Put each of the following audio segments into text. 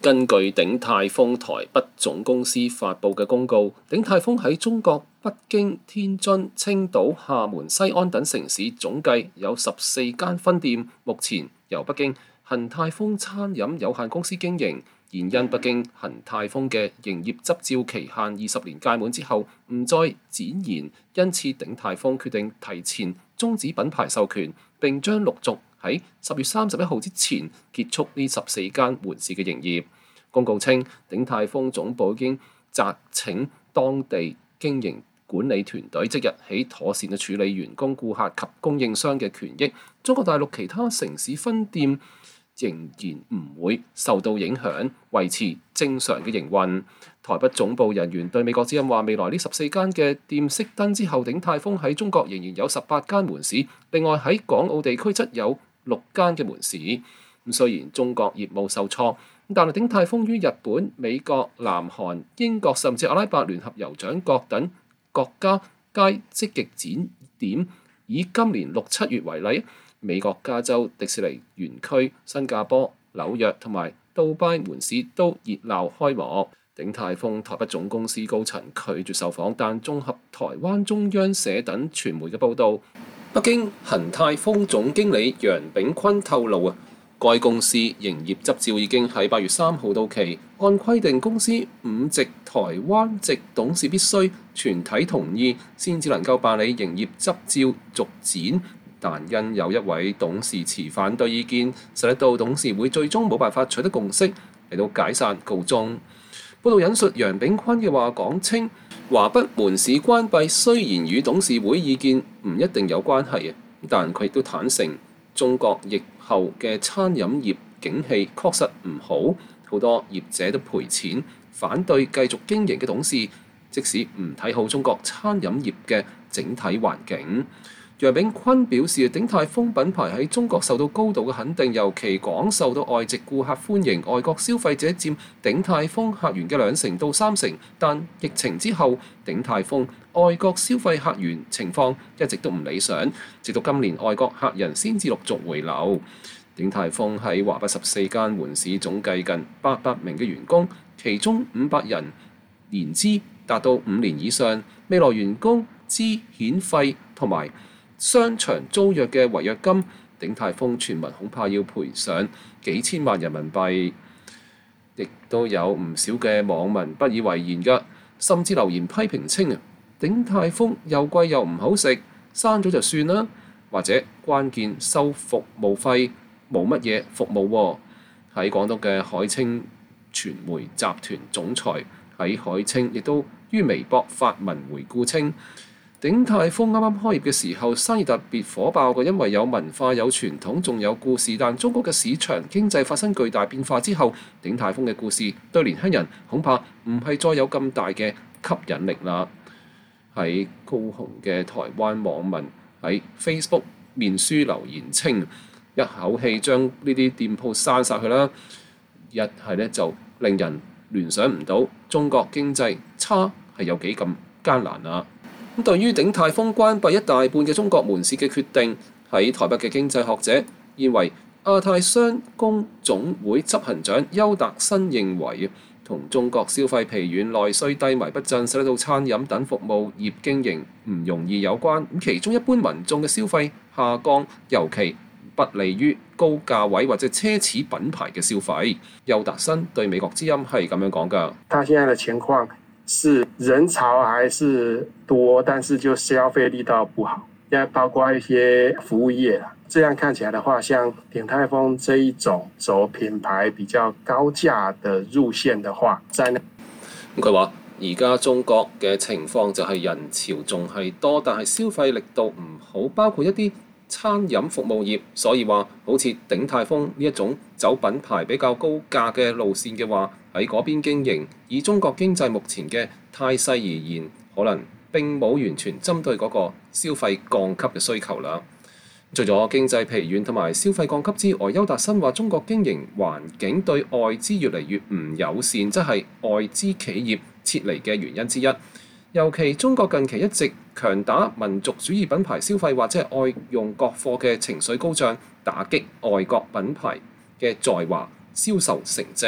根據鼎泰豐台北總公司發布嘅公告，鼎泰豐喺中國北京、天津、青島、廈門、西安等城市總計有14間分店，目前由北京恒泰豐餐飲有限公司經營。現因北京恒泰豐嘅營業執照期限20年屆滿之後，唔再展延，因此鼎泰豐決定提前終止品牌授權，並將陸續喺10月31號之前結束呢14間門市嘅營業。公告稱，鼎泰豐總部已經責請當地經營管理團隊即日起妥善地處理員工、顧客及供應商嘅權益。中國大陸其他城市分店仍然唔會受到影響，維持正常嘅營運。台北總部人員對美國之音話，未來呢14間嘅店熄燈之後，鼎泰豐喺中國仍然有18間門市，另外喺港澳地區則有6間嘅門市。咁雖然中國業務受挫，但係鼎泰豐於日本、美國、南韓、英國甚至阿拉伯聯合酋長國等國家皆積極展點。以今年6、7月為例，美國加州迪士尼園區、新加坡、紐約同埋杜拜門市都熱鬧開幕。鼎泰豐台北總公司高層拒絕受訪，但綜合台灣中央社等傳媒嘅報導，北京恒泰豐總經理楊炳坤透露該公司營業執照已經喺8月3號到期，按規定公司5席台灣籍董事必須全體同意先至能夠辦理營業執照續展。但因有一位董事持反對意見，使得到董事會最終冇辦法取得共識，嚟到解散告終。報道引述楊炳坤嘅話講稱，華北門市關閉雖然與董事會意見唔一定有關係，但佢亦都坦承中國疫後嘅餐飲業景氣確實唔好，好多業者都賠錢，反對繼續經營嘅董事，即使唔睇好中國餐飲業嘅整體環境。楊炳坤表示，鼎泰豐品牌喺中國受到高度嘅肯定，尤其廣受到外籍顧客歡迎，外國消費者佔鼎泰豐客源嘅2成到3成。但疫情之後，鼎泰豐外國消費客源情況一直都唔理想，直到今年外國客人先至陸續回流。鼎泰豐喺華北14間門市總計近800名嘅員工，其中500人年資達到5年以上，未來員工資遣費同埋商場租約嘅違約金，鼎泰豐傳聞恐怕要賠上幾千萬人民幣。亦都有唔少嘅網民不以為然㗎，甚至留言批評稱鼎泰豐又貴又唔好食，刪咗就算啦，或者關鍵收服務費，冇乜嘢服務喎。喺廣東嘅海清傳媒集團總裁喺海清亦都於微博發文回顧稱，鼎泰豐啱啱開業嘅時候生意特別火爆嘅，因為有文化、有傳統，仲有故事。但中國嘅市場經濟發生巨大變化之後，鼎泰豐嘅故事對年輕人恐怕唔係再有咁大嘅吸引力啦。喺高雄嘅台灣網民喺 Facebook 面書留言稱，一口氣將呢啲店鋪刪晒佢啦，一係呢就令人聯想唔到中國經濟差係有幾咁艱難啊！咁對於鼎泰豐關閉一大半嘅中國門市嘅決定，喺台北嘅經濟學者認為，亞太商工總會執行長邱達新認為，同中國消費疲軟、內需低迷不振，使得到餐飲等服務業經營唔容易有關。咁其中一般民眾嘅消費下降，尤其不利於高價位或者奢侈品牌嘅消費。邱達新對美國之音係咁樣講㗎。 他現在嘅情況是人潮還是多，但是就消費力道不好，包括一些服務業啦。這樣看起來的話，像鼎泰豐這一種走品牌比較高價的路線的話， 佢話而家中國嘅情況就係人潮仲係多，但係消費力度唔好，包括一啲餐飲服務業，所以話好似鼎泰豐呢一種走品牌比較高價嘅路線嘅話，喺嗰邊經營，以中國經濟目前嘅態勢而言，可能並冇完全針對嗰個消費降級嘅需求啦。除咗經濟疲軟同埋消費降級之外，邱達新話中國經營環境對外資越嚟越唔友善，即係外資企業撤離嘅原因之一。尤其中國近期一直強打民族主義品牌消費或者係愛用國貨嘅情緒高漲，打擊外國品牌嘅在華銷售成績。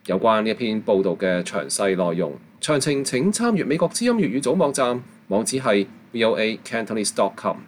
有關呢一篇報導嘅詳細內容，詳情請參閱美國之音粵語組網站，網址係voacantonese.com。